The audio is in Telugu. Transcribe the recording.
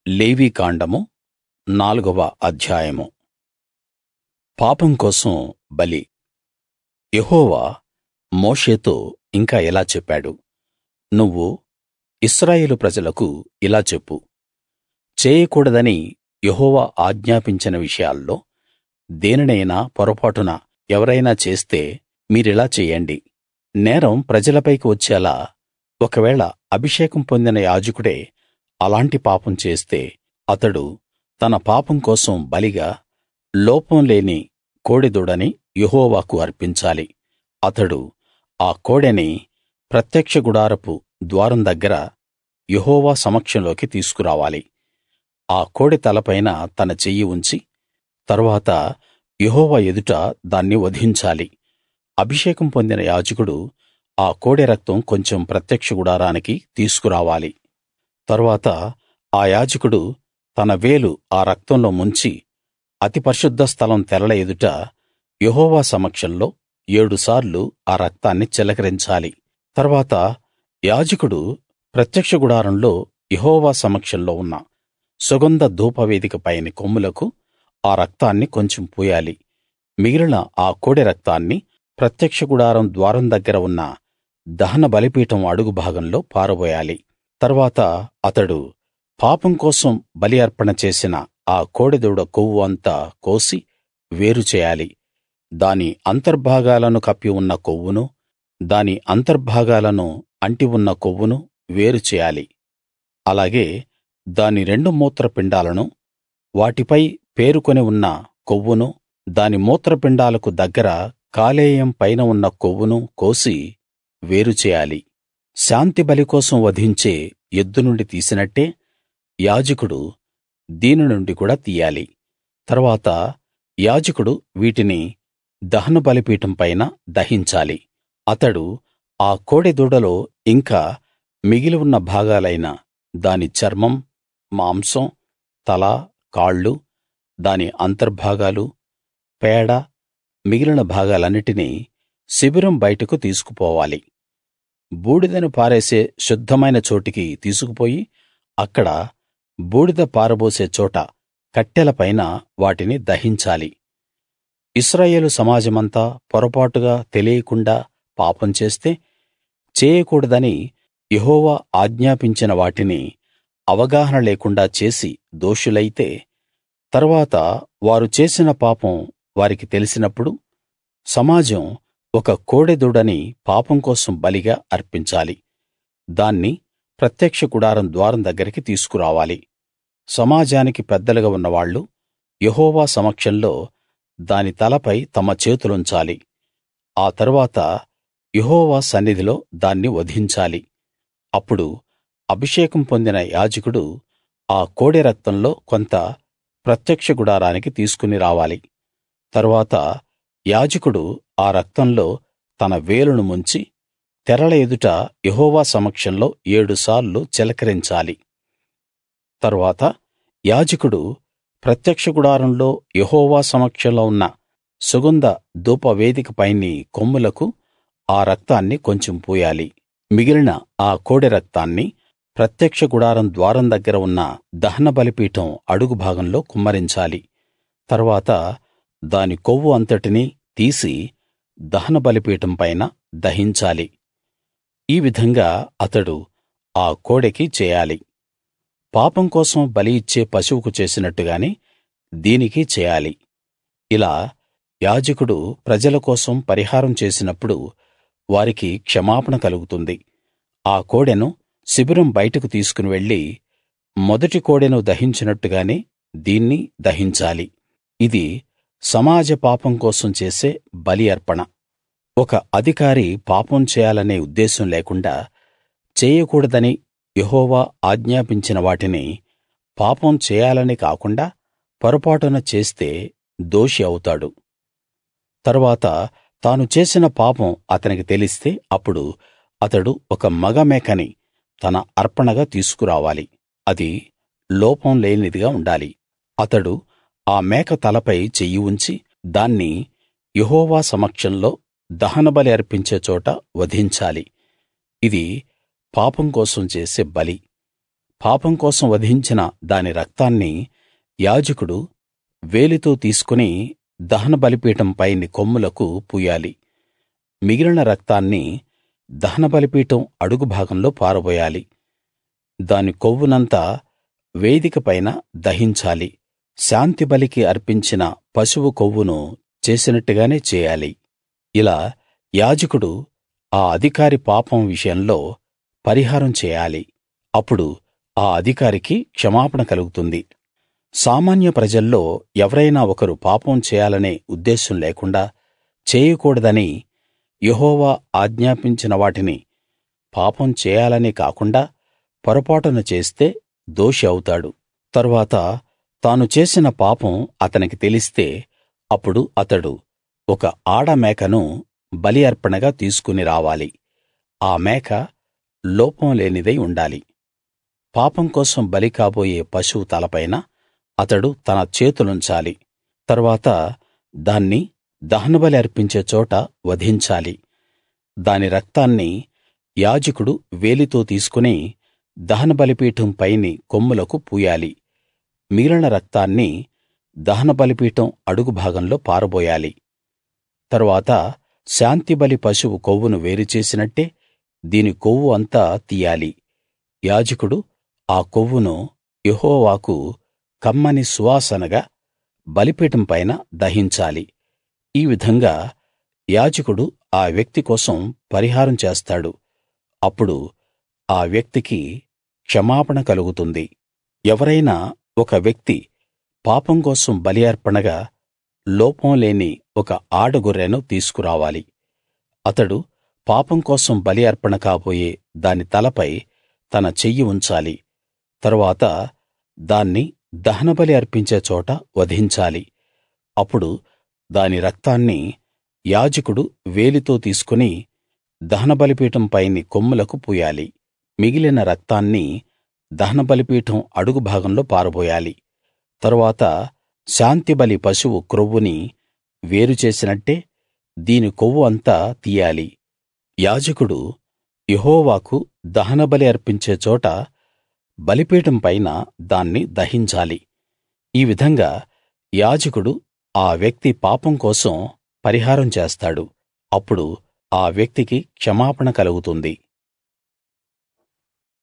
లేవీకాండము 4వ అధ్యాయము. పాపం కోసం బలి. యెహోవా మోషేతో ఇంకా ఇలా చెప్పాడు, నువ్వు ఇశ్రాయేలు ప్రజలకు ఇలా చెప్పు, చేయకూడదని యెహోవా ఆజ్ఞాపించిన విషయాల్లో దేనినైనా పొరపాటున ఎవరైనా చేస్తే మీరిలా చెయ్యండి. నేరం ప్రజలపైకి వచ్చేలా ఒకవేళ అభిషేకం పొందిన యాజకుడే అలాంటి పాపం చేస్తే అతడు తన పాపం కోసం బలిగా లోపం లేని కోడెదూడని యెహోవాకు అర్పించాలి. అతడు ఆ కోడెని ప్రత్యక్ష గుడారపు ద్వారం దగ్గర యెహోవా సమక్షంలోకి తీసుకురావాలి. ఆ కోడె తలపైన తన చెయ్యి ఉంచి తరువాత యెహోవా ఎదుట దాన్ని వధించాలి. అభిషేకం పొందిన యాజకుడు ఆ కోడె రక్తం కొంచెం ప్రత్యక్ష గుడారానికి తీసుకురావాలి. తరువాత ఆ యాజకుడు తన వేలు ఆ రక్తంలో ముంచి అతి పరిశుద్ధ స్థలం తెరల ఎదుట యెహోవా సమక్షంలో 7 సార్లు ఆ రక్తాన్ని చిలకరించాలి. తర్వాత యాజకుడు ప్రత్యక్ష గుడారంలో యెహోవా సమక్షంలో ఉన్న సుగంధ ధూపవేదిక పైని కొమ్ములకు ఆ రక్తాన్ని కొంచెం పూయాలి. మిగిలిన ఆ కోడె రక్తాన్ని ప్రత్యక్ష గుడారం ద్వారం దగ్గర ఉన్న దహన బలిపీఠం అడుగు భాగంలో పారబోయాలి. తర్వాత అతడు పాపం కోసం బలి అర్పణ చేసిన ఆ కోడెదూడ కొవ్వు అంతా కోసి వేరు చేయాలి. దాని అంతర్భాగాలను కప్పి ఉన్న కొవ్వునూ దాని అంతర్భాగాలను అంటి ఉన్న కొవ్వునూ వేరు చేయాలి. అలాగే దాని 2 మూత్రపిండాలనూ వాటిపై పేరుకొని ఉన్న కొవ్వునూ దాని మూత్రపిండాలకు దగ్గర కాలేయం పైన ఉన్న కొవ్వునూ కోసి వేరు చేయాలి. శాంతిబలి కోసం వధించే ఎద్దు నుండి తీసినట్టే యాజకుడు దీని నుండి కూడా తీయాలి. తరువాత యాజకుడు వీటిని దహన బలిపీఠం పైన దహించాలి. అతడు ఆ కోడెదూడలో ఇంకా మిగిలి ఉన్న భాగాలైన దాని చర్మం, మాంసం, తల, కాళ్ళు, దాని అంతర్భాగాలు, పేడ, మిగిలిన భాగాలన్నిటినీ శిబిరం బయటకు తీసుకుపోవాలి. బూడిదను పారేసే శుద్ధమైన చోటికి తీసుకుపోయి అక్కడ బూడిద పారబోసే చోట కట్టెల పైన వాటిని దహించాలి. ఇశ్రాయేలు సమాజమంతా పొరపాటుగా తెలియకుండా పాపం చేస్తే చేయకూడదని యెహోవా ఆజ్ఞాపించిన వాటిని అవగాహన లేకుండా చేసి దోషులైతే తరువాత వారు చేసిన పాపం వారికి తెలిసినప్పుడు సమాజం ఒక కోడెదూడని పాపం కోసం బలిగా అర్పించాలి. దాన్ని ప్రత్యక్ష గుడారం ద్వారం దగ్గరికి తీసుకురావాలి. సమాజానికి పెద్దలుగా ఉన్నవాళ్ళు యెహోవా సమక్షంలో దాని తలపై తమ చేతులుంచాలి. ఆ తరువాత యెహోవా సన్నిధిలో దాన్ని వధించాలి. అప్పుడు అభిషేకం పొందిన యాజకుడు ఆ కోడె రక్తంలో కొంత ప్రత్యక్ష గుడారానికి తీసుకుని రావాలి. తరువాత యాజకుడు ఆ రక్తంలో తన వేలును ముంచి తెరల ఎదుట యెహోవా సమక్షంలో 7 సార్లు చిలకరించాలి. తరువాత యాజకుడు ప్రత్యక్ష గుడారంలో యెహోవా సమక్షంలో ఉన్న సుగంధ ధూపవేదిక పైని కొమ్ములకు ఆ రక్తాన్ని కొంచెం పూయాలి. మిగిలిన ఆ కోడె రక్తాన్ని ప్రత్యక్ష గుడారం ద్వారం దగ్గర ఉన్న దహన బలిపీఠం అడుగు భాగంలో కుమ్మరించాలి. తరువాత దాని కొవ్వు అంతటినీ తీసి దహన బలిపీఠం పైన దహించాలి. ఈ విధంగా అతడు ఆ కోడెకి చేయాలి. పాపం కోసం బలి ఇచ్చే పశువుకు చేసినట్టుగానే దీనికి చేయాలి. ఇలా యాజకుడు ప్రజల కోసం పరిహారం చేసినప్పుడు వారికి క్షమాపణ కలుగుతుంది. ఆ కోడెను శిబిరం బయటకు తీసుకుని వెళ్లి మొదటి కోడెను దహించినట్టుగానే దీన్ని దహించాలి. ఇది సమాజ పాపం కోసం చేసే బలి అర్పణ. ఒక అధికారి పాపం చేయాలనే ఉద్దేశం లేకుండా చేయకూడదని యెహోవా ఆజ్ఞాపించిన వాటిని పాపం చేయాలని కాకుండా పొరపాటున చేస్తే దోషి అవుతాడు. తరువాత తాను చేసిన పాపం అతనికి తెలిస్తే అప్పుడు అతడు ఒక మగ మేకని తన అర్పణగా తీసుకురావాలి. అది లోపం లేనిదిగా ఉండాలి. అతడు ఆ మేక తలపై చెయ్యి ఉంచి దాన్ని యెహోవా సమక్షంలో దహనబలి అర్పించే చోట వధించాలి. ఇది పాపం కోసం చేసే బలి. పాపం కోసం వధించిన దాని రక్తాన్ని యాజకుడు వేలితో తీసుకుని దహన బలిపీఠం పైని కొమ్ములకు పూయాలి. మిగిలిన రక్తాన్ని దహన బలిపీఠం అడుగు భాగంలో పారబోయాలి. దాని కొవ్వునంతా వేదిక పైన దహించాలి. శాంతిబలికి అర్పించిన పశువు కొవ్వును చేసినట్టుగానే చేయాలి. ఇలా యాజకుడు ఆ అధికారి పాపం విషయంలో పరిహారం చేయాలి. అప్పుడు ఆ అధికారికి క్షమాపణ కలుగుతుంది. సామాన్య ప్రజల్లో ఎవరైనా ఒకరు పాపం చేయాలనే ఉద్దేశం లేకుండా చేయకూడదని యెహోవా ఆజ్ఞాపించిన వాటిని పాపం చేయాలని కాకుండా పొరపాటున చేస్తే దోషి అవుతాడు. తరువాత తాను చేసిన పాపం అతనికి తెలిస్తే అప్పుడు అతడు ఒక ఆడ మేకను బలి అర్పణగా తీసుకుని రావాలి. ఆ మేక లోపం లేనిదై ఉండాలి. పాపం కోసం బలి కాబోయే పశువు తలపైన అతడు తన చేతులుంచాలి. తరువాత దాన్ని దహనబలి అర్పించే చోట వధించాలి. దాని రక్తాన్ని యాజకుడు వేలితో తీసుకుని దహన బలిపీఠం పైని కొమ్ములకు పూయాలి. మిగిలిన రక్తాన్ని దహన బలిపీఠం అడుగు భాగంలో పారబోయాలి. తరువాత శాంతిబలి పశువు కొవ్వును వేరు చేసినట్టే దీని కొవ్వు అంతా తీయాలి. యాజకుడు ఆ కొవ్వును యెహోవాకు కమ్మని సువాసనగా బలిపీఠం పైన దహించాలి. ఈ విధంగా యాజకుడు ఆ వ్యక్తి కోసం పరిహారం చేస్తాడు. అప్పుడు ఆ వ్యక్తికి క్షమాపణ కలుగుతుంది. ఎవరైనా ఒక వ్యక్తి పాపం కోసం బలి అర్పణగా లోపం లేని ఒక ఆడగొర్రెను తీసుకురావాలి. అతడు పాపం కోసం బలి అర్పణ కాబోయే దాని తలపై తన చెయ్యి ఉంచాలి. తరువాత దాన్ని దహనబలి అర్పించే చోట వధించాలి. అప్పుడు దాని రక్తాన్ని యాజకుడు వేలితో తీసుకుని దహన బలిపీఠం పైని కొమ్ములకు పూయాలి. మిగిలిన రక్తాన్ని దహన బలిపీఠం అడుగు భాగంలో పారబోయాలి. తరువాత శాంతిబలి పశువు క్రొవ్వుని వేరు చేసినట్టే దీని కొవ్వు అంతా తీయాలి. యాజకుడు యెహోవాకు దహనబలి అర్పించే చోట బలిపీఠం పైన దాన్ని దహించాలి. ఈ విధంగా యాజకుడు ఆ వ్యక్తి పాపం కోసం పరిహారం చేస్తాడు. అప్పుడు ఆ వ్యక్తికి క్షమాపణ కలుగుతుంది.